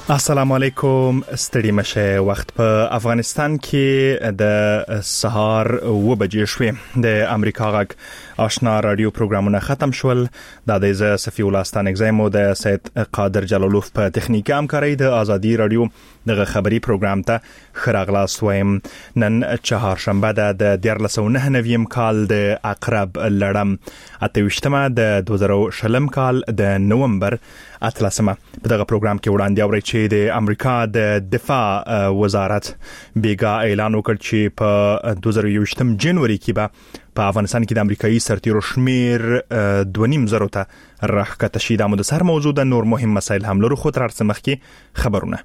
السلام علیکم. ستړي مشه. وخت په افغانستان کې د سهار 9 بجې شوې. د امریکا غږ آشنا رادیو پروګرامونه ختم شول. د صفی الله ستانګزیمو د سید قادر جلالوف په تخنیکی همکاري د ازادي رادیو دغه خبري پروګرام ته خراغلاس وایم. نن چهارشنبه د 2009 کال د عقرب لړم 28مه د 2020 کال د نومبر 18مه. په دغه پروګرام کې وړاندې اوري چې د امریکا د دفاع وزارت بیګا اعلان وکړ چې په 2021 جنوري کې به په افغانستان کې د امریکایي سرتیرو شمیر 2.5 ته راښکته شي. د سر موضوع د نور مهم مسایل هم لرو، خو تر هر څه مخکې خبرونه.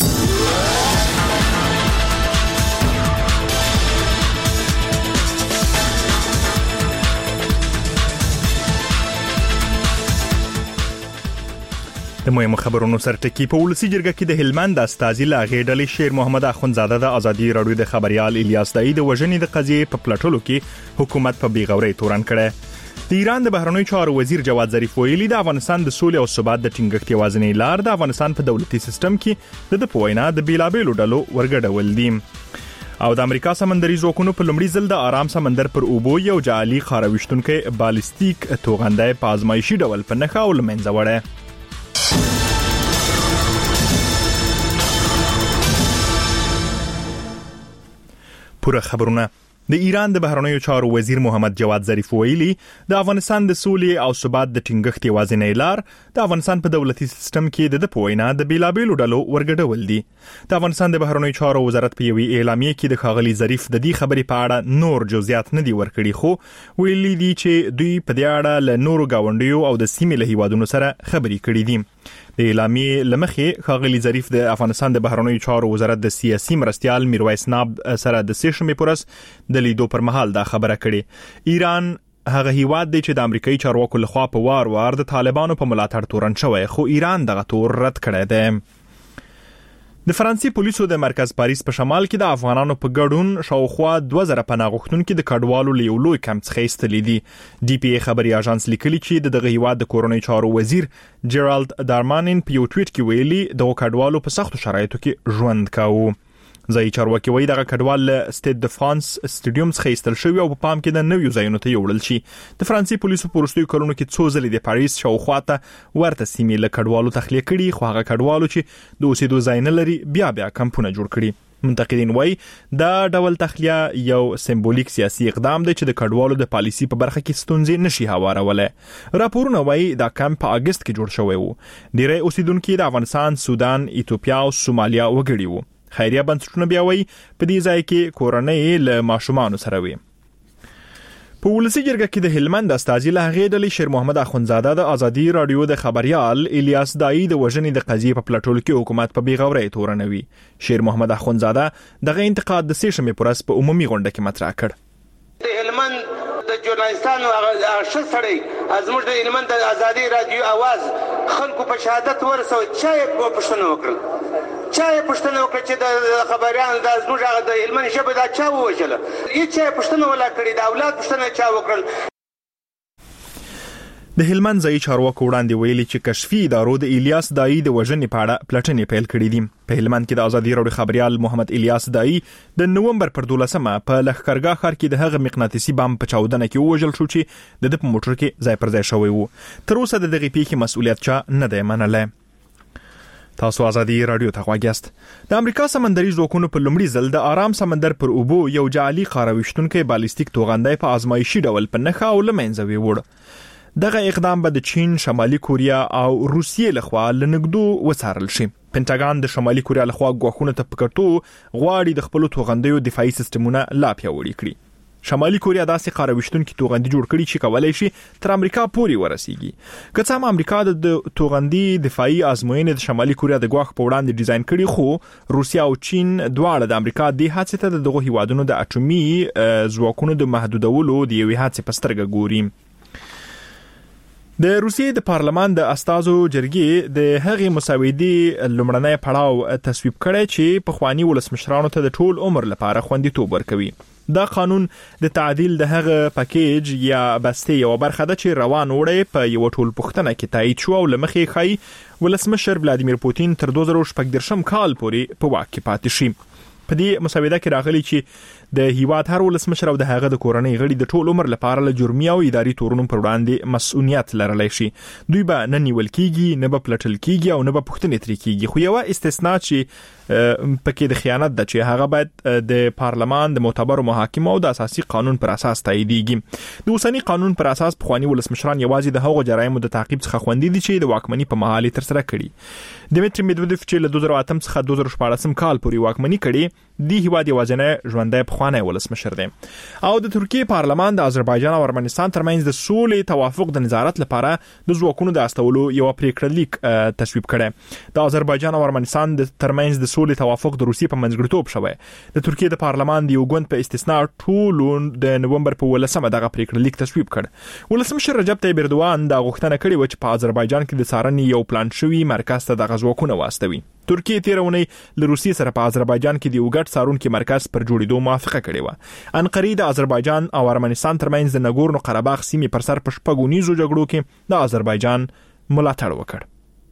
د مهمو خبرونو سرټکی په ولسی جرګه کې د هلمند استازي لاغې ډلې شیر محمد اخونزاده د ازادي رادیو د خبريال الیاس دای د وژنې د قضیې په پلټلو کې حکومت په بیغوري تورن کړي. د ایران د بهرنیو چارو وزیر جواد ظریف ویلي د افغانستان د سولې او ثبات د ټینګښت یوازینۍ لار د افغانستان په دولتي سیستم کې د پوینا د بیلابېلو ډلو ورګډول دي. او د امریکا سمندري ځواکونو په لومړي ځل د آرام سمندر پر اوبو یو جعلي خارويشتونکو بالستیک توغندای په ازمایشي ډول په نښه او لمنځه وړه. پوره خبرونه. د ایران د بهرنیو چارو وزیر محمد جواد ظریف ویلي د افغانستان د سولې او ثبات د ټینګښت یوازینۍ لار د افغانستان په دولتي سیستم کې د پوینا د بیلابېلو ډلو ورګډول دي. د افغانستان د بهرنیو چارو وزارت په یوې اعلامیه کې د ښاغلي ظریف د دې خبرې په اړه نور جزئیات نه دي ورکړي، خو ویلي دي چې دوی په دې اړه له نورو گاونډیو او د سیمې له هیوادونو سره خبرې کړې دي. د اعلامیه لمخې ښاغلي ظریف د افغانستان د بهرنیو چارو وزارت د سیاسي مرستيال میرویس ناب سره د سیشمې پورس د لیدو پر مهال دا خبره کړې. ایران هغه هیواد دی چې د امریکایي چارواکو لخوا په وار د طالبانو په ملاتړ تورن شوی، خو ایران دغه تور رد کړی دی. د فرانسې پولیسو د مرکز پاریس په شمال کې د افغانانو په ګډون شاوخوا 2000 پناه غوښتونکو د کډوالو له یو لوی کمپ څخه ایستلې دي. ډي پی ای خبري اژانس لیکلي چې دغه هیواد د کورونی چارو وزیر جیرالد دارمانین په یو ټویټ کې ویلي د کډوالو په سختو شرایطو کې ژوند کاوه. ځای چارواکي وایي دغه کډوال سټیټ د فرانس سټیډیوم څخه ایستل شوی او په پام کې د نویو ځایونو ته یوړل شي. د فرانسې پولیسو په وروستیو کلونو کې څو ځلې د پاریس شاوخوا ته ورته سیمې له کډوالو تخلیه کړي، خو هغه کډوالو چې د اوسېدو ځای نه لري بیا کمپونه جوړ کړي. منتقدین وایي دا ډول تخلیه یو سمبولیک سیاسي اقدام دی چې د کډوالو د پالیسي په برخه کې ستونزې نشي هوارولای. راپورونه وایي دا کمپ په اگست کې جوړ شوی وو. ډیری اوسیدونکو د افغانستان، سودان، ایتوپیا او سومالیا وګړي وو. خیریه بنسټونه بیا وایي په دې ځای کې کورنۍ له ماشومان سره وي. په ولسی جرګه کې د هلمند استازي لاغې ډلې شیر محمد اخونزاده د ازادي رادیو د خبريال الیاس دای د وژنې د قضیې په پلټلو کې حکومت په بیغوري تورنوي. شیر محمد اخونزاده دغه انتقاد د سیشمې پورس په عمومي غونډه کې مطرح کړ. د هلمند د ژورنالستانو هغه شړی ازموږ د هلمند د ازادي رادیو आवाज خلکو په شهادت ورسوي چې په پښتنو وکړل چې د خبريان د ازموږ هغه د هلمند شبه دا چا ووجله چې پښتنو ولا کړی د اولاد پښتنه چا وکړل. د هلمند ځای چارواکو وړاندې ویلي چې کشفي ادارو د الیاس دای د وژنې په اړه پلټنې پیل کړې دي. په هلمند کې د ازادي رادیو خبريال محمد الیاس دای د نومبر پر 12مه په لښکرګاه ښار کې د هغه مقناطیسي بم په چاودنه کې وژل شو چې د په موټر کې ځای پر ځای شوی وو. تر اوسه د دغه پیښې مسؤلیت چا نه دی منلی. تاسو ازادي رادیو ته غواړئ. د امریکا سمندري ځواکونو په لومړي ځل د آرام سمندر پر اوبو یو جعلي خارويشتونکو بالستیک توغندای په ازمایشي ډول په نښه او لمنځه وړ. دغه اقدام به د چین، شمالي کوریا او روسیې لخوا لنګدو وڅارل شي. پینټاګان د شمالي کوریا لخوا غواخونه ته پکړتو غواړي د خپل توغندیو دفاعي سیستمونه لا پیاوړي کړي. شمالي کوریا داسې خارويشتونکو توغندي جوړ کړي چې کولای شي تر امریکا پورې ورسیږي. که څه هم امریکا د توغندي دفاعي ازموینې د شمالي کوریا د غواخ په وړاندې ډیزاین کړي، خو روسیا او چین دواړه د امریکا د هڅې ته دغه هیوادونو د اټومي ځواکونو د محدودولو د یوې هڅې په سترګه ګوري. د روسیې د پارلمان د استازو جرګې د هغې مسودې لومړنی پړاو تصویب کړی چې په خواني ولسمشرانو ته د ټول عمر لپاره خوندیتوب ورکوي. دا قانون د تعدیل د هغه پاکیج یا بسته یو برخه ده چې روان وړي په یو ټول پښتنه کې تایید شو او لمخې خای ولسمشر ولادیمیر پوتین تر 2014 کال پورې په واک کې پاتې شي. په دې مسوده کې راغلي چې د هیواد هر ولسمشر او د هغه د کورنۍ غړي د ټول عمر لپاره له جرمي او اداري تورونو پر وړاندې مسؤلیت لرلی شي. دوی به نه نیول کیږي، نه به پلټل کیږي او نه به پوښتنې ترې کیږي. خو یو استثناء چې پکې د خیانت د چې هغه باید د پارلمان د معتبرو محاکمو او د اساسي قانون پر اساس تاییدېږي. د اوسنی قانون پر اساس پخوانی ولسمشران یوازې د هغو جرایمو د تعقیب څخه خوندي دي چې د واکمنۍ په مهال تر سره کړي. دمیتری میدودیف چې له 2008 څخه 2014 کال پورې واکمنۍ کړي، دی هیواد یوازینی ژوندی پخوانی ولسمشر دی. او د ترکیه پارلمان د آذربایجان او ارمنستان ترمنځ د سولې توافق د نظارت لپاره د ځواکونو د استولو یو پریکړه لیک تصویب کړي. د آذربایجان او ارمنستان د ترمنځ د سولې توافق د روسیې په منځګړیتوب شوی. د ترکیه د پارلمان د یو ګوند په استثناء ټول د نومبر په 18 دغه پریکړه لیک تصویب کړ. ولسمشر رجب طیب اردوان دا غوښتنه کړې و چې په آذربایجان کې د څارنې یو پلان شوی مرکز ته د ځواکونه واستوي. ترکیه تیرونی له روسیې سره په آذربایجان کې د یو ګډ څارونکي مرکز پر جوړېدو موافقه کړې و. انقرې د آذربایجان او ارمنستان ترمنځ د نګورنو قرهباغ سیمې پر سر په شپږونیزو جګړو کې د آذربایجان ملاتړ وکړ.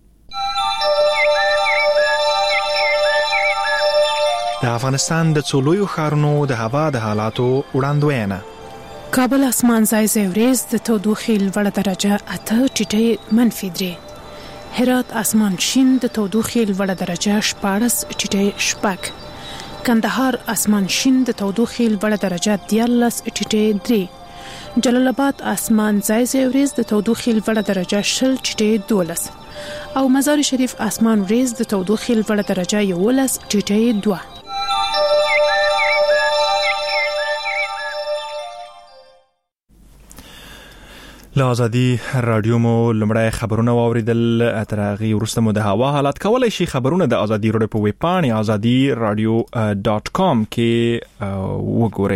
د افغانستان د څولویو ښارونو د هوا د حالاتو وړاندوینه. کابل اسمان ځای ورځ د تودوخې لوړه درجه 8 ټیټه -3. هرات اسمان شین د تودوخې لوړه درجه 14 ټیټه 6. کندهار اسمان شین د تودوخې لوړه درجه 13 ټیټه 3. جلال آباد اسمان ځای ورځ د تودوخې لوړه درجه 0 ټیټه 12. او مزار شریف اسمان ورځ د تودوخې لوړه درجه 11 ټیټه 2. له آزادي رادیو مو لمړی خبرونه واوریدل. تر هغې وروسته مو د هوا حالات کولی شي خبرونه د آزادي رادیو په ویب پاڼې azadiradio.com کې وګورئ.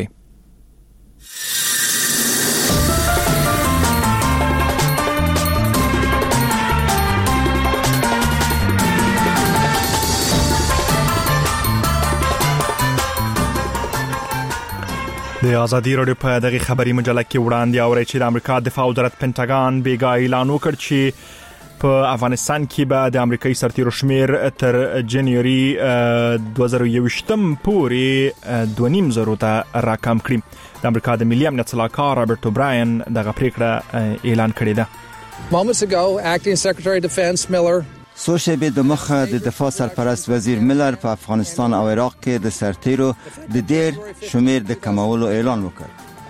د آزادي رادیو په دغه خبري مجله کې وړاندې اوري چې د امریکا دفاع وزارت پینټاګان بیګا اعلان وکړ چې په افغانستان کې به د امریکایي سرتیرو شمیر تر جنوري 2021 پورې 2.5 ته راکم کړي. د امریکا د ملي امنیت صلاحکار رابرټ اوبراین دغه پریکړه اعلان کړې ده. Moments ago, Acting Secretary of Defense Miller سو شبه د مخه د دفاع سرپرست وزیر ملر په افغانستان او عراق کې د سرتیرو د ډیر شمیر د کمولو اعلان وکړ.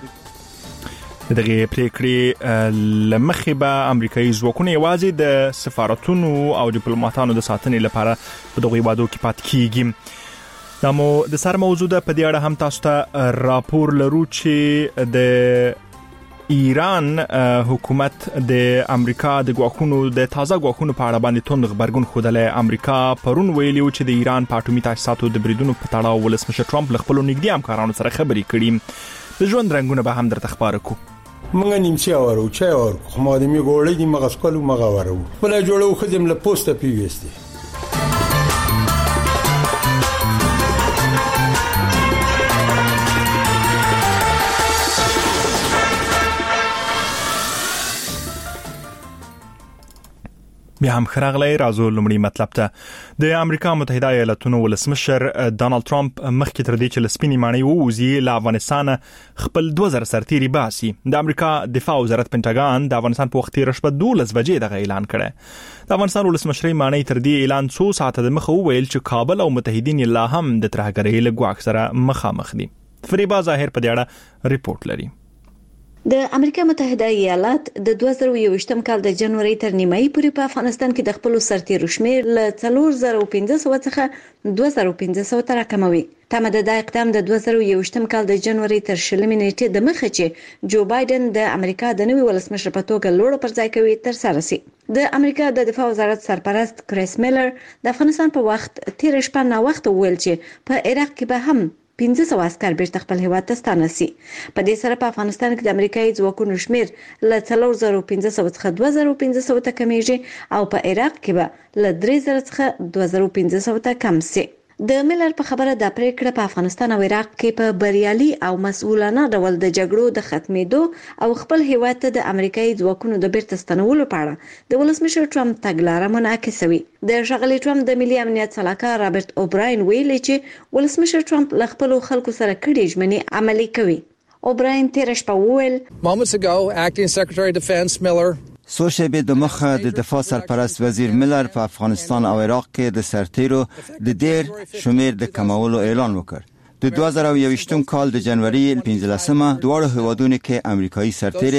دغه پریکړې لمخې به امریکایي ځواکونه یوازې د سفارتونو او ډیپلوماټانو د ساتنې لپاره په دغه وادو کې پات کیږي. دا مو د سر موضوع ده. په دې اړه هم تاسو ته راپور لرو چې د ایران حکومت د امریکا د غواخونو د تازه غواخونو په اړه باندې توند خبرګون خوده. امریکا پرون ویلیو چې د ایران په اټومي تاسیساتو د بریدونو په تړاو ولسمشر ټرمپ له خپل نږدې همکارانو سره خبرې کړي. د ژوند رنگونه به هم درته ښکاره کو. منګه نیمچه اورو چا اور خو ما دې می ګولې دې مغه سکلو مغه ورو ولا جوړو خدم له پوسټه پیوستي. بیا هم خراغلی رازو لمړی مطلب ته د امریکا متحده ایالاتونو ولسمشر ډانلډ ټرمپ مخکې تر دې چې لسپینی مانی ووزي له افغانستان خپل 2000 سرتیري باسي. د امریکا دفاع وزارت پینټاګان د افغانستان په وخت رشبه 12 بجې دغه اعلان کړی. د افغانستان ولسمشر مانی تر دې اعلان 2 ساعته د مخه ویل چې کابل او متحدین لا هم د ترهګرۍ له ګواښ سره مخامخ دي. فریبا ظاهر په دې اړه ریپورت لري. د امریکا متحده ایالات د 2021 کال د جنوري تر نیمایي پورې په افغانستان کې د خپل سرتیرو شمیر له 4500 څخه 2500 ته راکموي. تمه ده د اقدام د 2021 کال د جنوري تر 20 نیټې د مخه چې جو بایدن د امریکا د نوي ولسمشر په توګه لوړ پر ځای کوي تر سره سي. د امریکا د دفاع وزارت سرپرست کریس میلر د افغانستان په وخت تیر شپه نا وخت ویل چې په عراق کې به هم 1500 عسكر بیرته خپل هیواد ته ستانه شي. په دې سره په افغانستان کې د امریکایي ځواکونو شمیر له 4500 څخه 2500 ته کمیږي او په عراق کې به له 3000 څخه 2500 ته کم شي. د ملر په خبره د پریکړه په افغانستان او عراق کې په بریالي او مسؤلانه ډول د جګړو د ختمېدو او خپل هیواد ته د امریکایي ځواکونو د بیرته ستنولو په اړه د ولسمشر ټرمپ تګلاره منعکسوي. د ښاغلي ټرمپ د ملي امنیت سلاکار رابرټ اوبراین ویلي چې ولسمشر ټرمپ له خپل خلکو سره کړي ژمنې عملي کوي. اوبراین تیر شپه وویل Moments ago, Acting Secretary of Defense Miller څو شېبې د مخه د دفاع سرپرست وزیر ملر په افغانستان او عراق کې د سرتیرو د ډېر شمیر د کمولو اعلان وکړ. د 2021 کال د جنوري 15مه دواړو هیوادونو کې امریکایي سرتیري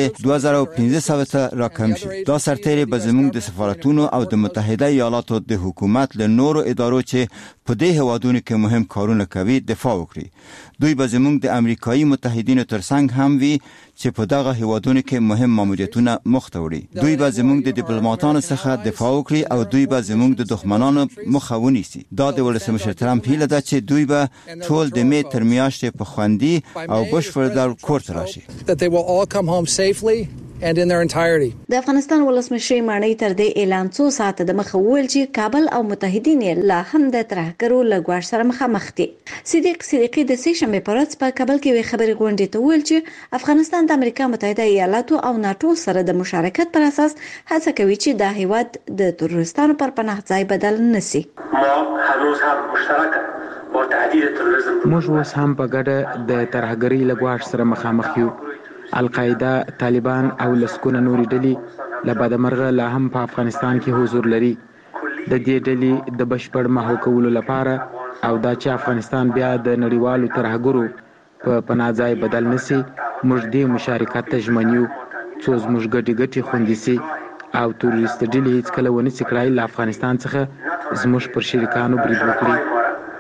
2500 ته راکم شو. دا سرتیري به زموږ د سفارتونو او د متحده ایالاتو د حکومت له نورو ادارو چې په دې هیوادونو کې مهم کارونه کوي دفاع وکړي. دوی به زموږ د امریکایي متحدینو ترڅنګ هم وي چې په دغه هیوادونو کې مهم ماموریتونه مخته وړي. دوی به زموږ د ډیپلوماټانو څخه دفاع وکړي او دوی به زموږ د دښمنانو مخه ونیسي. دا د ولسمشر ترامپ هیله ده چې دوی به ټول د می تر میاشتې په خوندي او بشپړ ډول کور ته راشي. that they will all come home safely and in their entirety. د افغانستان ولسمشر مانی تر دې اعلان څو ساعته د مخه ویل چې کابل او متحدین لا هم د ترهګرو لګوار سره مخامخ دي. صدیق صدیقی د سې شنبه په ورځ په کابل کې خبري غونډې ته ویل چې افغانستان د امریکا متحده ایالاتو او ناتو سره د مشارکت پر اساس هڅه کوي چې د هیواد د تروریستانو پر پناه ځای بدل نشي. ما هنوز هم مشترک با تهدید تروریسم موږ اوس هم په ګډه د ترهګرۍ لګوار سره مخامخ یو. القاعده، طالبان او لسکونه نورې ډلې له بدمرغه لا هم په افغانستان کې حضور لري. د دې ډلې د بشپړ محو کولو لپاره او دا چې افغانستان بیا د نړیوالو ترهګرو په پناه ځای بدل نشي، موږ دې مشارکت ته ژمن یو څو زموږ ګټې خوندي سي او تروریست ډلې هیڅکله ونه سي کړای له افغانستان څخه زموږ پر شریکانو برید وکړي.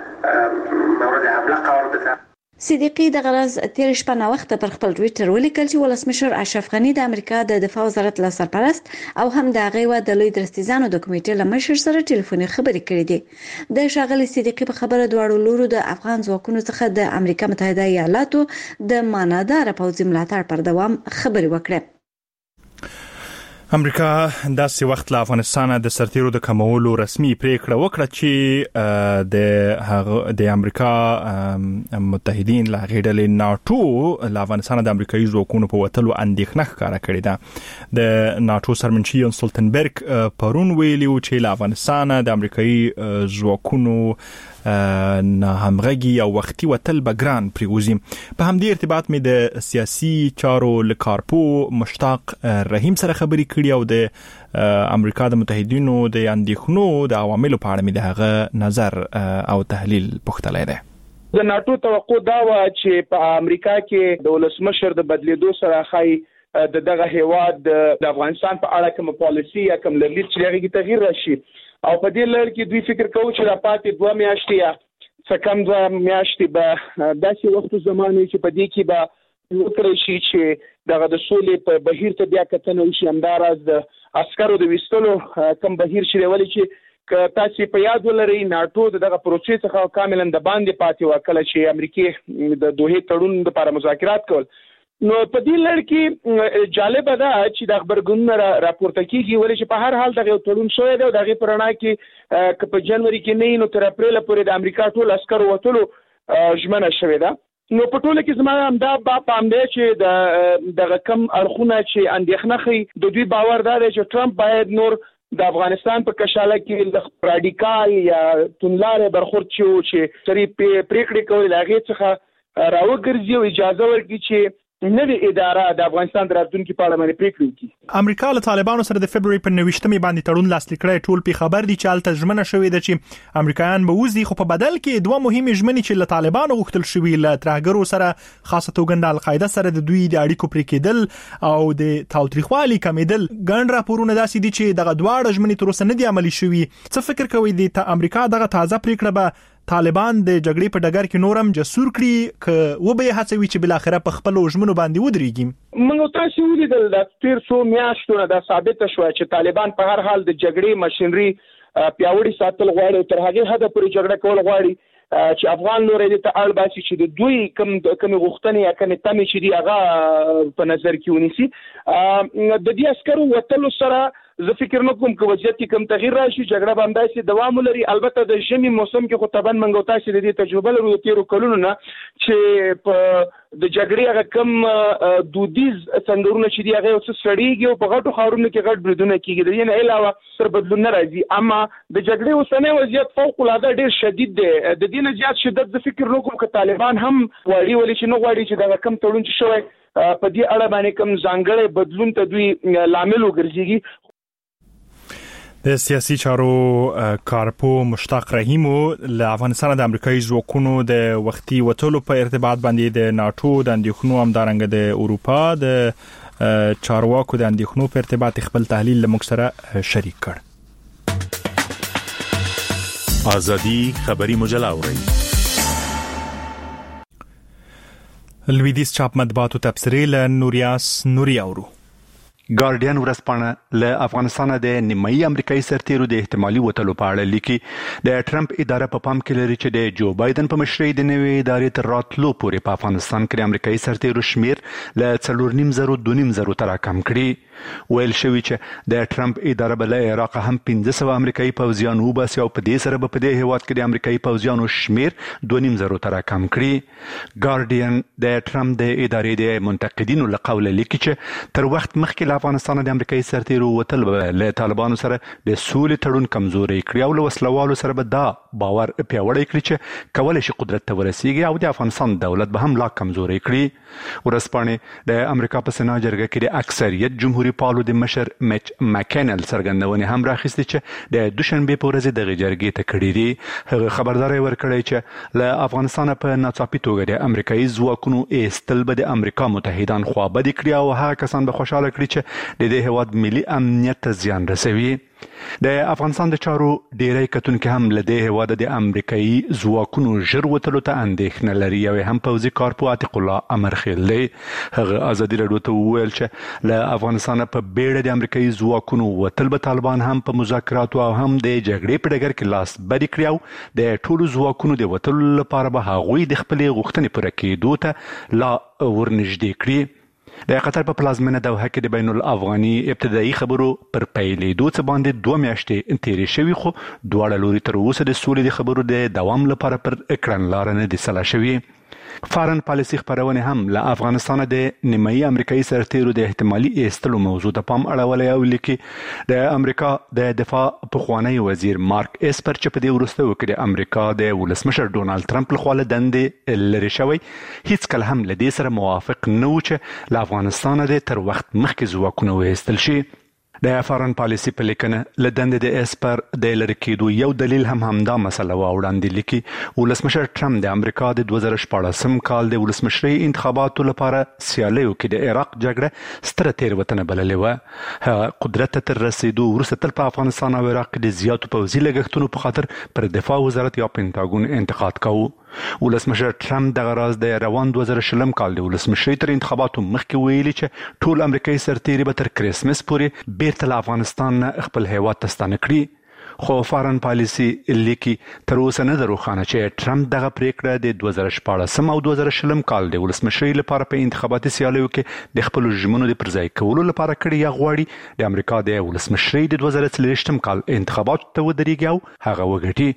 صدیقی د غرض تیر شپه نه وخت پر خپل ټویټر ولیکل چې ولسمشر اشرف غنی د امریکا د دفاع وزارت له سرپرست او هم د غیوا د لوی درستیزانو د کمیټې له مشر سره ټلیفوني خبرې کړې دي. د ښاغلي صدیقی په خبره دواړو لورو د افغان ځواکونو څخه د امریکا متحده ایالاتو د مانادار پوځي ملاتړ پر دوام خبرې وکړې. امریکا داسې وخت له افغانستان د سرتیرو د کمولو رسمي پریکړه وکړه چې د امریکا متحدین له غړي ناتو له افغانستان د امریکایي ځواکونو په وټلو اندېښنه ښکاره کړې ده. د ناتو سرمنشي یون سولټنبرګ پرون ویلي چې له افغانستان د امریکایي ځواکونو نه همغږي او وختي وتل بګران پریوزي. په همدې ارتباط مې د سیاسي چارو لکارپو مشتاق رحیم سره خبرې کړې او د امریکا د متحدینو د اندېښنو د عواملو په اړه مې دغه نظر او تحلیل پوښتلی دی. د ناتو توقع دا و چې په امریکا کې د ولسمشر د بدلیدو سره خای د دغه هیواد د افغانستان په اړه کوم پالیسی یا کوم لید چې هغه تغییر راشي او په دې لړ کې دوی فکر کوي چې را پاتې 2 میاشتې یا څه کم 2 میاشتې به داسې وخت زمانه چې په دې کې به وکړي شي چې دغه د سولې په بهیر ته بیا کتنه وشي. همداراز د عسکرو د وستلو کم بهیر شي ولې چې که تاسو په یاد ولرئ ناتو دغه پروسې څخه کاملا د باندې پاتې وکړه چې امریکای د دوه تړون لپاره مذاکرات کول. نو په دې لړ کې جالب ده چې د خبرګون راپورته کیږي ولې چې په هر حال دغه تړون شوی دی او دغه پرانا کې په جنوري کې نه نو تر اپریل پورې د امریکا ټول عسكر وټلو ژمنه شوې ده. نو په ټوله کې زما هم دا پام دی چې دغه کم اړخونه چې اندېښنه خي د دوی باور دا دی چې ټرمپ باید نور د افغانستان په کشاله کې رادیکال یا تونلار برخورد چې سری پریکړې کول لاغې څخه راوګرځي او اجازه ورکړي چې نوې اداره د افغانستان د راتلونکي په اړه باندې پریکړه وکړي. امریکا له طالبانو سره د فبرवरी په 29مې باندې تړون لاسلیک کړی. ټول په خبر دي چې الته ژمنه شوې ده چې امریکایان به وزي، خو په بدل کې دوه مهمه ژمنې چې له طالبانو غوښتل شوې له ترهګرو سره خاصه توګه د القاعده سره د دوی د اړیکو پرې کېدل او د تاوتریخوالي کمیدل. ګڼ راپورونه داسې دي چې دغه دواړه ژمنې تر اوسه نه دي عملي شوې. څه فکر کوئ د امریکا دغه تازه پریکړه به طالبان د جګړې په ډګر کې نورم جسور کړي ک و به هڅوي چې بل اخره په خپل ژمنو باندې ودرېږي؟ موږ تاسو ولیدل د تیر څو میاشتو دا ثابت شو چې طالبان په هر حال د جګړې ماشينري پیاوړی ساتل غواړي او تر هغه حد پورې جګړه کول غواړي. چې افغان لوري ته اړ باسي چې د دوی کوم غوښتنې یا کوم تمې چې دی هغه په نظر کې ونیسي. د دې عسکرو وتلو سره زه فکر نه کوم چې وضعیت کې کوم تغییر راشي، جګړه به همداسې دوام ولري. البته د ژمي موسم کې خو طبعا موږ تاسو د دې تجربه لرو د تیرو کلونو نه چې په د جګړې هغه کم دودیز څنګهونه چې دی هغه اوس سړیږي او په غټو خاورونو کې غټ بریدونه کیږي. د دې نه علاوه تر بدلون نه راځي، اما د جګړې اوسنی وضعیت فوق العاده ډیر شدید دی. د دې نه زیات شدت زه فکر نه کوم چې طالبان هم غواړي ولې چې نه غواړي چې دا کم تړون چې شوی په دې اړه باندې کم ځانګړی بدلون ته دوی لامل وګرځيږي. د سیاسي چارو کارپو مشتاق رحیمو له افغانستان د امریکایي ځواکونو د وختي وټولو په ارتباط باندې د ناتو د اندېښنو همدارنګه د اروپا د چارواکو د اندېښنو په ارتباط خپل تحلیل له موږ سره شریک کړ. ازادي خبري مجله اوري. لویدیز چاپ مطبوعاتو تبصرې له نوریاس نوري اورو. ګارډین ورځپاڼه له افغانستان د نیمایي امریکایي سرتیرو د احتمالي وټلو په اړه لیکي. د ټرمپ اداره په پام کې لري چې د جو بایدن په مشرۍ د نوې ادارې تر راتلو پورې په افغانستان کې د امریکایي سرتیرو شمیر له 4.5 تر کم کړي. ویل شوی چې د ټرمپ اداره بل عراق هم 1500 امریکایي پوځیان وباسي او په دې سره په دې هیواد کې د امریکایي پوځیانو شمیر 2.5 تر کم کړي. ګارډین د ټرمپ د ادارې د منتقدینو له قوله لیکي چې تر وخت مخکې افغانستان د امریکایي سرتیرو وتل له طالبانو سره د سولې تړون کمزوري کړی او له وسلوالو سره به دا باور پیاوړی کړي چې کولای شي قدرت ته ورسیږي او د افغانستان دولت به هم لا کمزوري کړي. ورځپاڼې د امریکا په سنا جرګه کې د اکثریت جمهوریت پالو د مشر میچ ماکینل څرګندونې هم راخیستې چې د دوشنبه په ورځ د جرګې ته کړي دي. هغه خبرداري ورکړی چې له افغانستان په ناڅاپي توګه د امریکایي ځواکونو ایستل به د امریکا متحدان خوابدي کړي او هغه کسان به خوشاله کړي چې د دې هیواد ملي امنیت ته زیان رسوي. د افغانستان د چارو ډیری کتونکو هم له دې هیواد د امریکایي ځواکونو ژر وتلو ته اندېښنه لري او هم پوځي کارپو عتیق الله امرخیل دی. هغه ازادي راډیو ته وویل چې له افغانستان په بیړه د امریکایي ځواکونو وتل به طالبان هم په مذاکراتو او هم د جګړې په ډګر کې لاس بری کړی او د ټولو ځواکونو د وتلو لپاره به هغوی د خپلې غوښتنې پوره کېدو ته لا ورنږدې کړي. د قطر په پلازمینه دوحه کې د بین الافغاني ابتدایي خبرو پر پیلېدو څه باندې 2 میاشتې تیرې شوې خو دواړه لوري تر اوسه د سولې د خبرو د دوام لپاره پر کړنلاره نه دي سلا شوي. فارن پالیسي خبرونه هم له افغانستان د نیمایي امریکایي سرتیرو د احتمالي ایستلو موضوع ته پام اړولای او لیکي د امریکا د دفاع پخوانی وزیر مارک اسپر چې په دې وروسته وکړي د امریکا د ولسمشر ډونالد ټرمپ له خوا له دندې لري شوی هیڅ کله هم له دې سره موافق نه و چې له افغانستان د تر وخت مخکې ځواکونه وایستل شي. د فارن پالیسي په لیکنه له دندې د اسپر د لری کېدو یو دلیل هم همدا مسله وړاندې لیکي. ولسمشر ټرمپ د امریکا د 2014 کال د ولسمشري انتخاباتو لپاره سیالیو کې د عراق جګړه ستره تېروتنه بللې وه. قدرت ته رسیدو وروسته تل په افغانستان او عراق کې د زیاتو پوځي لګښتونو په خاطر پر دفاع وزارت یا پینټاګون انتقاد کاوه. ولسمشر ټرمپ دغه راز د روان 2020 کال د ولسمشري تر انتخاباتو مخکې ویلي چې ټول امریکایي سرتیري به تر کرسمس پورې بیرته له افغانستان خپل هیواد ته ستانه کړي. خو فارن پالیسي لیکي تر اوسه نه ده روښانه چې ټرمپ دغه پریکړه د 2014 او 2020 کال د ولسمشري لپاره په انتخاباتي سیالیو کې د خپل ژمنو د پرځای کولو لپاره کړي یا غواړي د امریکا د ولسمشري د 2023 کال انتخاباتو ته ودرېږي او هغه وګټي.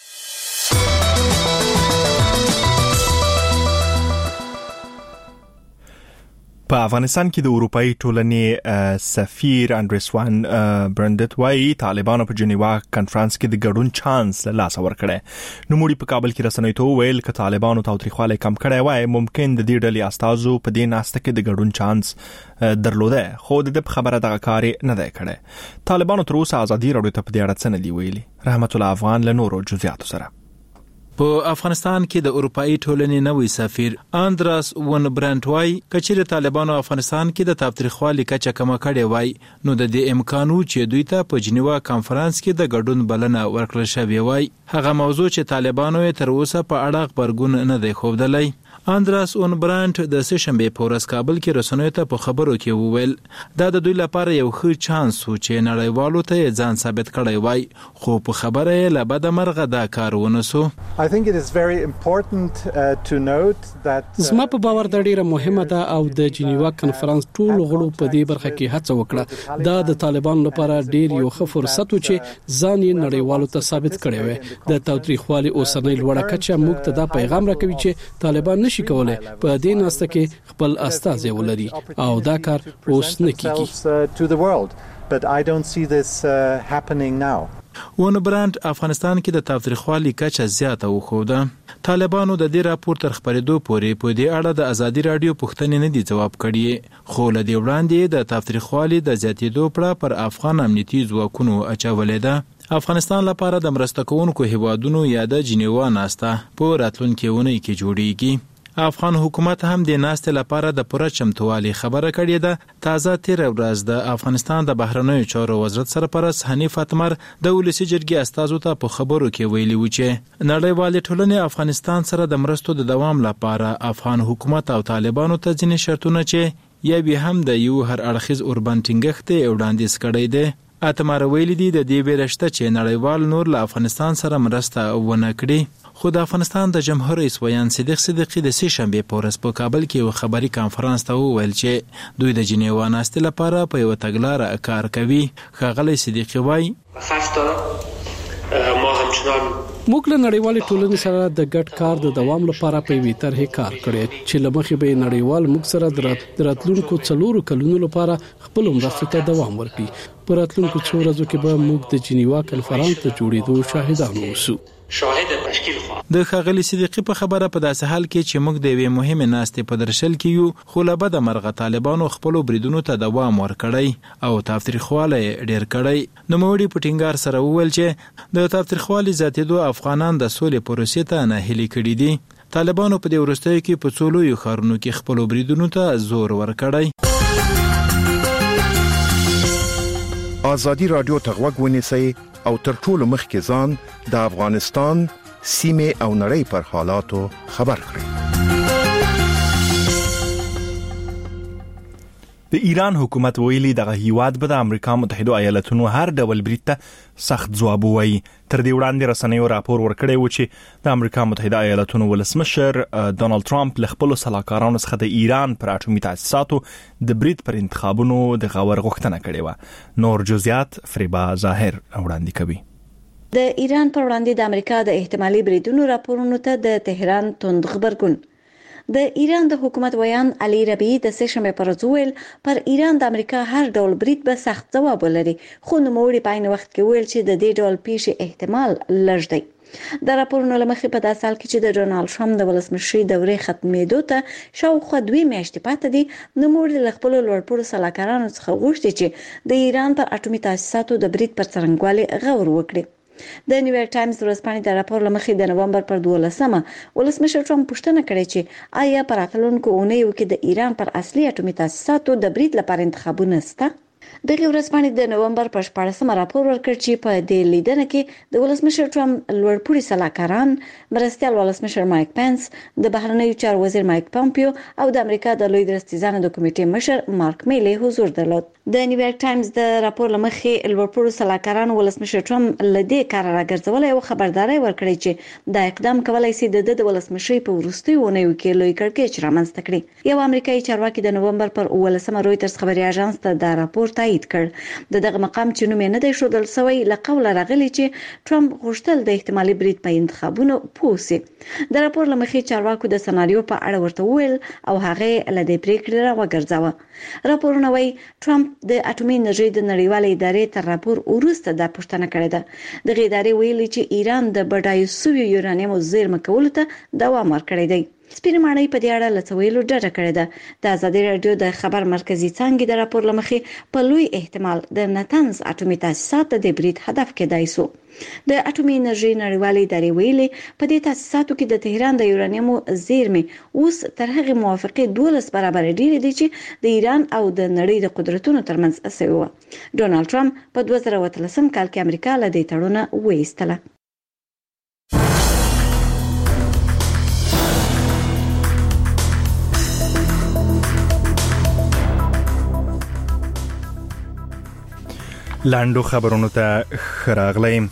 په افغانستان کې د اروپאי ټولنې سفیر اندریسوان برندت وايي طالبانو په جنیوا کانفرنس کې د ګډون چانس له لاس ورکړي. نو موږ په کابل کې رسنۍ ته ویل ک طالبانو تاوتریخواله کم کړي وای ممکن د دې ډلې استازو په دې ناسته کې د ګډون چانس درلوده خو د خبره دغه کار نه دی کړی. طالبانو تر اوسه ازادي راډیو ته په دې اړه څه نه دی ویلي. رحمت الله افغان له نورو جزئیاتو سره. په افغانستان کې د اروپאי ټولنې نوې سفیر اندراس ون برانت وايي کچېر طالبانو افغانستان کې د تاوتریخوالي کچه کم کړي وای نو د دې امکانو چې دوی ته په جنیوا کانفرنس کې د ګډون بلنه ورکړل شوې وای. هغه موضوع چې طالبانو تر اوسه په اړه خبرګون نه دی خوبدلی. اندراس اون برانت د سشنبه په ورځ کابل کې رسنیو ته په خبرو کې وویل دا د دوی لپاره یو ښه چانس و چې نړیوالو ته ځان ثابت کړی وای، خو په خبره یې له بده مرغه دا کار ونسو. زما په باور دا ډیره مهمه ده او د جنیوا کنفرانس ټول غړو په دې برخه کې هڅه وکړه. دا د طالبانو لپاره ډیر یو ښه فرصت و چې ځان یې نړیوالو ته ثابت کړی وي. د تاوتریخوالي اوسنۍ لوړه کچه موږ ته دا پیغام راکوي چې طالبان نشي کولای په دې ناسته کې خپل استازي ولري او دا کار اوس نه کیږي. But I don't see this happening now. ون برانت افغانستان کې د تاوتریخوالي کچه زیاته وښوده. طالبانو د دې راپور تر خبرېدو پورې په دې اړه د ازادي رادیو پوښتنې نه دي ځواب کړي، خو له دې وړاندې د تاوتریخوالي د زیاتېدو پړه پر افغان امنیتي ځواکونو اچولې ده. افغانستان لپاره د مرسته کوونکو هیوادونو یا د جنیوا ناسته په راتلونکي اونۍ کې جوړیږي. افغان حکومت هم د ناستې لپاره د پوره چمتووالي خبره کړې ده. تازه تیر ورځ د افغانستان د بهرنیو چارو وزارت سرپرست حنیف اتمر د ولسی جرګې استازو ته په خبرو کې ویلي و چې نړیوال ټولنې افغانستان سره د مرستو د دوام لپاره افغان حکومت او طالبانو ته ځینې شرطونه چې یا به هم د یو هر اړخیز اوربان ټینګښت وړاندیز کړی دی. اتمر ویلي دي د دې بیرشته چې نړیوال نور له افغانستان سره مرسته ونه کړي. خو د افغانستان د جمهور رئیس ویان صدیق صدیقی د سه شنبه په ورځ په کابل کې یو خبري کانفرنس ته وویل چې دوی د جنیوا ناستې لپاره په یو تګلارې کار کوي. ښاغلی صدیقی وایي موږ له نړیوالې ټولنې سره د ګډ کار د دوام لپاره په وی طرحې کار کړی چې لمخې به نړیوال موږ سره د راتلونکو 4 کلونو لپاره خپل مرستو ته دوام ورکړي. په راتلونکو 2 ورځو کې به موږ د جنیوا کنفرانس ته جوړېدو شاهدان اوسو. د ښاغلي صدیقی په خبره په داسې حال کې چې موږ د یوې مهمې ناستې په درشل کې یو، خو له بده مرغه طالبانو خپلو بریدونو ته دوام ورکړی او تاوتریخوالی ډیر کړی. نوموړي په ټینګار سره وویل چې د تاوتریخوالي زیاتېدو افغانان د سولې پروسې ته ناهیلي کړي دي. طالبانو په دې وروستیو کې په څو لویو ښارونو کې خپلو بریدونو ته زور ورکړی. ازادي رادیو ته غوږ ونیسئ او تر ټولو مخکې ځان د افغانستان سیمه او نړۍ پر حالاتو خبر کړئ. د ایران حکومت ویلي دغه هیواد به د امریکا متحده ایالاتونو هر ډول برید ته سخت ځواب ووایي. تر دې وړاندې رسنیو راپور ورکړی و چې د امریکا متحده ایالاتونو ولسمشر ډونالد ټرمپ له خپلو سلاکارانو څخه د ایران پر اټومي تاسیساتو د برید پر انتخابونو د غور غوښتنه کړې و. نور جزئیات فریبا ظاهر وړاندې کوي. د ایران پر وړاندې د امریکا د احتمالي بریدونو راپورونو ته د تهران توند خبرګون. د ایران د حکومت ویان علي ربیعي د سه شنبه پر ورځ ویل پر ایران د امریکا هر ډول برید به سخت ځواب ولري، خو نوموړي په عین وخت کې ویل چې د دې ډول پیښې احتمال لږ دی. د راپورونو لمخې په داسې حال کې چې د ډونالد ټرمپ د ولسمشرۍ دورې ختمېدو ته شاوخوا 2 میاشتې پاتې دي، نوموړي له خپلو لوړپوړو سلاکارانو څخه غوښتي چې د ایران پر اټومي تاسیساتو د برید پر څرنګوالي غور وکړي. د نیویارک ټایمز ورځپاڼې د راپور لمخې د نومبر پر 12مه ولسمشر ټرمپ پوښتنه کړې چې آیا پر راتلونکو اونیو کې د ایران پر اصلي اټومي تاسیساتو د برید لپاره انتخابونه شته. دغه ورځپاڼې د نومبر پر 14مه راپور ورکړ چې په دې لیدنه کې د ولسمشر ټرمپ لوړپوړي سلاکاران، مرستیال ولسمشر مایک پنس، د بهرنیو چارو وزیر مایک پامپیو او د امریکا د لوی درستیزانو د کمیټې مشر مارک میلی حضور درلود. د نیویارک ټایمز د راپور لمخې لوړپوړو سلاکاران ولسمشر ټرمپ لدې کار راګرځولای او خبرداري ورکړي چې دا اقدام کولای شي د ولسمشرۍ په وروستیو اونیو کې لوی کړکېچ رامنځته کړي. یو امریکایي چارواکي د نومبر پر 18مه رويټرز خبري اژانس ته دا راپور تایید کړ. دغه مقام چې نوم نه دی ښودل شوی له قوله راغلی چې ټرمپ غوښتل د احتمالي برید په انتخابونو پوسي. د راپور لمخې چارواکو د سناریو په اړه ورته ویل او هغه لدې پریکړه راوګرځاوه. راپورونه وايي ټرمپ د اټومي انرژي د نړیوالې ادارې تر راپور وروسته د پښتنه کړې ده. د ادارې ویلي چې ایران د بډایو سوي یورانیم زیرمه کولو ته دوام ورکړی دی. سپین ماڼۍ په دې اړه لڅویلو ډډه کړې ده. د ازادي رادیو د خبر مرکزی څانګې د راپور لمخې په لوی احتمال د نتنز اټومي تاسیسات د برید هدف کېدای شو. د اټومي انرژي نړیوالې ادارې ویلي په دې تاسیساتو کې د تهران د یورانیم زیرمې اوس تر هغه موافقه 12 برابر ډیر دي چې د ایران او د نړۍ د قدرتونو ترمنځ اسوي و. ډونالد ټرمپ په 2013 کال کې امریکا له دې تړونه وایستله. لاندو خبرونو ته خراغلی.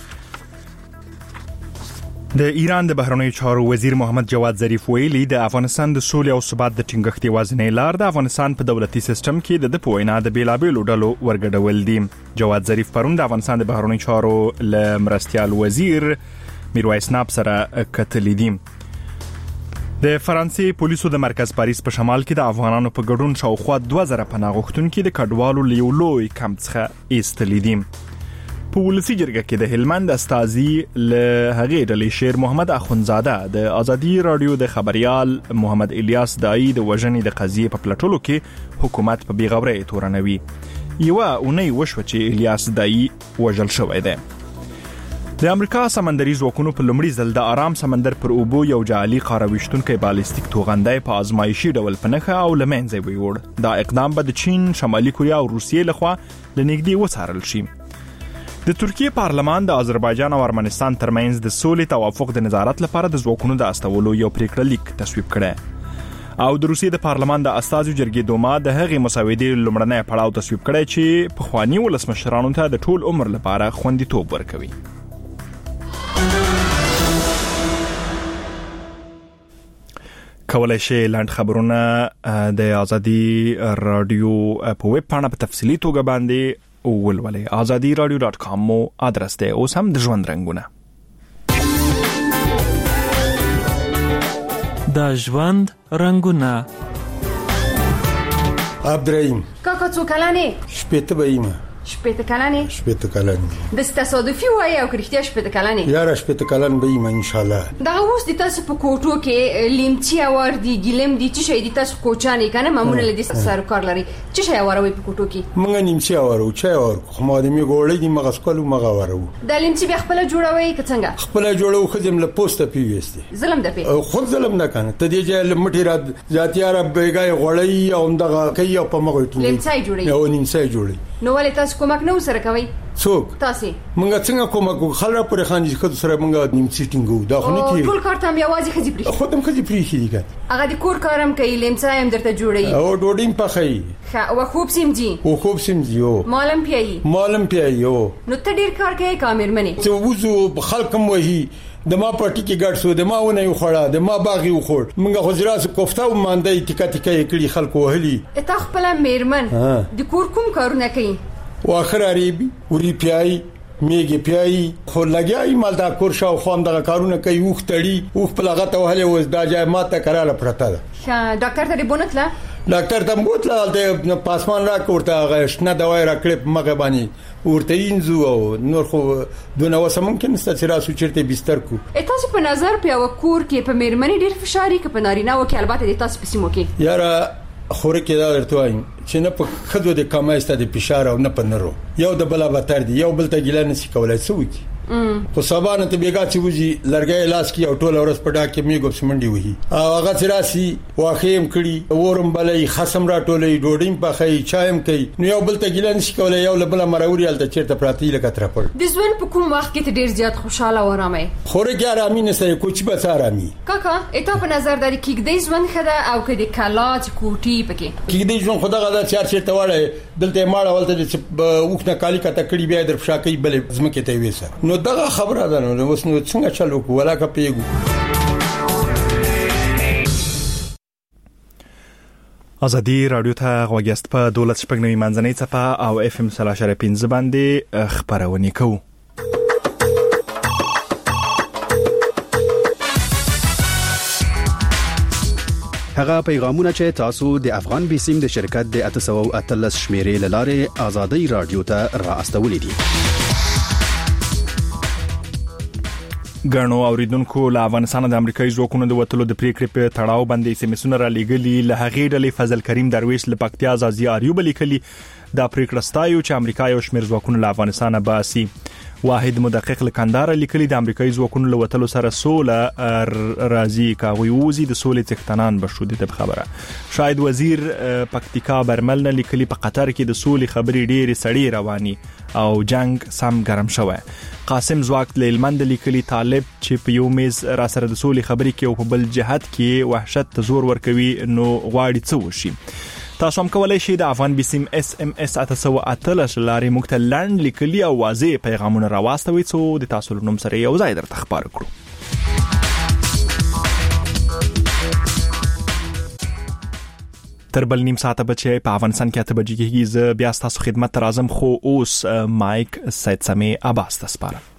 د ایران د بهرنیو چارو وزیر محمد جواد ظریف ویلي د افغانستان د سولې او ثبات د ټینګښت یوازینۍ لار د افغانستان په دولتي سیستم کې د پوینا د بیلابېلو ډلو ورګډول دي. جواد ظریف پرون د افغانستان د بهرنیو چارو ل مرستيال وزیر میرویس ناب سره کتلې دي. د فرانسې پولیسو د مرکز پاریس په شمال کې د افغانانو په ګډون شاوخوا 2000 پناه غوښتونکو د کډوالو لیولوي کمپ څخه ایستلې دي. په ولسی جرګه کې د هلمند استازي له هغې ډلې شیر محمد اخونزاده د ازادي رادیو د خبريال محمد الیاس دای د وژنې د قضیې په پلټولو کې حکومت په بیغورۍ تورنوي. یو اونۍ وشو چې الیاس دای وژل شوی دی. د امریکا سمندري ځواکونو په لومړي ځل د آرام سمندر پر اوبو یو جعلي قارویشتونکي بالستیک توغندۍ په ازمایشي ډول په نخښه او لمنځه ویوړ. دا اقدام به د چین، شمالي کوریا او روسیې لخوا لنګدي وڅارل شي. د ترکیه پارلمان د آذربایجان او ارمنستان ترمنځ د سولې توافق د نظارت لپاره د ځواکونو د استولو یو پریکړه لیک تصویب کړه او د روسیې د پارلمان د استازو جرګې دوما د هغې مسودې لومړنی پړاو تصویب کړی چې په خواني ولسمشرانو ته د ټول عمر لپاره خوندیتوب ورکوي. کولای شئ لاند خبرونه د ازادي رادیو په ویب پاڼه په تفصیلی توګه باندې ولولئ. azadiradio.com مو ادرس دی. اوس هم د ژوند رنگونه. د ژوند رنگونه. عبدالرحیم کاکا څو کلنې؟ شپېته به یم. شپېته کلنې؟ شپېته کلنې. د تصادفي وایي او رښتیا شپېته کلنې؟ یاره شپېته کلن به یم ان شاء الله. دغه اوس د تاسو په کوټو کې لیمچي اور دی ګلم دی چې شي د تاسو کوچانې کنه معمولا د سر کار لري چې شي اوروي په کوټو کې؟ مونږ نیمچي اورو چې اور خو ما د می ګولې دی مغه سکلو مغه اورو. د لیمچي به خپل جوړوي که څنګه؟ خپل جوړو خدم له پوسټه پیوستي. ظلم ده پی خود ظلم نه کنه ته دې چې لمټی را ذاتياره بیګای غړی او دغه کوي په مغه ټول لیمچي جوړي او نیمچي جوړي. نو ولې تاسو کومک نه سره کوي؟ څوک؟ تاسو. مونږ څنګه کومک خلک پر خانجي خود سره مونږ نیمچي ټینګو دا خو نه کی. ټول کار ته یوازې خځې پری. خودم خځې پری شي دي. هغه د کور کارم کوي لیمچي هم درته جوړي. او ډوډیم پخای. او خوب سیمجی. او خوب سیمجی او. مالم پیایي او. نو ته ډیر کار کوي کامر منی. څه وځو خلکم وਹੀ د ما پټی کې ګډ شو د ما ونه یو خړه د ما باغی وخور منګه خزراس کوفته و مانده ټیکا کړي خلکو وهلي. ته خپل میرمن د کور کوم کارونه کوي؟ واخر عربي وري پیای میګي پیای خو لګیای مال دا کور شاو خوان دغه کارونه کوي وختړي او خپل غته وهله وز دا ځای ماته کراله پرته ده. ډاکټر ته بونتله؟ ډاکټر ته بوتله د پاسمان را کوړه غشنه دوايي را کړې مغه باندې ورته اینزو او نور خو دونه وسه ممکن است چې راسو چیرته بستر کو. تاسو په نظر په وکور کې په میرمنې ډیر فشاري کې په نارینه او کې البته د تاسو په سیمو کې یاره خوره کې دا درته وایم چې نه په خدو د کمایسته د فشار او نه په نرو یو د بلا بتر دی یو بل ته ګیله نشي کولای څه وکی. خو سبانه ته بیګا چې وږي لرګي لاس کې او ټول ورځ پډا کې میګوب سمنډي وਹੀ او هغه تراسي واخیم کړي ورم بلې خصم را ټولې ډوډیم په خې چایم کوي نو یو بل ته ګیله نشي کولای یو بل مروري الته چیرته پراتی لکه تر پړ. د ژوند په کوم وخت کې ډیر زیات خوشاله و آرامه خوره کې آرامي نه سره کوچ به آرامي. کاکا اته په نظر داري کې د ژوند خده او کې د کلاچ کوټي پکې کې د ژوند خدای غدا چار چیرته واړې دلته ماړه ولته چې وښنه کالی کته کړي بیا در فشاکې بلې زمکه ته وېسه نو دغه خبره ده نو اوس نو څنګه چلو کو ولا کا پیګو. ازادي رادیو ته غوښتل په دولت شپږنوي منځنۍ صفه او اف ام 3.15 باندې خبرونه کوو. هغه پیغامونه چې تاسو د افغان بیسیم د شرکت د 813 شمیرې لاره ازادي رادیو ته را استولې دي. ګڼو اوریدونکو له افغانستان د امریکایي ځواکونو د وټلو د پریکړې په تړاو باندې سیمسونه را لېګلي له هغې ډلې فضل کریم درویش له پکتیا ازازي اریوب لیکلي دا پریکړه ستایو چې امریکا یو شمېر ځواکونه له افغانستان باسي. واحد مدقق لکندار لیکلي د امریکایي ځواکونو له وټلو سره سوله راځي کاوي وزي د سولې تختنان بشودي د خبره. شاید وزیر پکتیکا برمل نه لیکلي په قطر کې د سولې خبرې ډېری سړې رواني او جنگ سم ګرم شوی. قاسم زواک لیلمند لیکلي طالب چې په یو میز را سره د سولې خبرې کې او په بل جهت کې وحشت ته زور ورکوي نو غواړي څه وشي. تاسو هم کولای شئ د افغان بسیم SMS 888 لارې موږ ته لاند لیکلي او واضح پیغامونه راوستوي څو د تاسو نوم سره یو ځای درته خبر کړو. تر بل نیم ساعته بچي په افغانستان کې 8 بجې کېږي. زه بیا ستاسو خدمت ته راځم خو اوس مایک سید سمې عباس ته سپارم.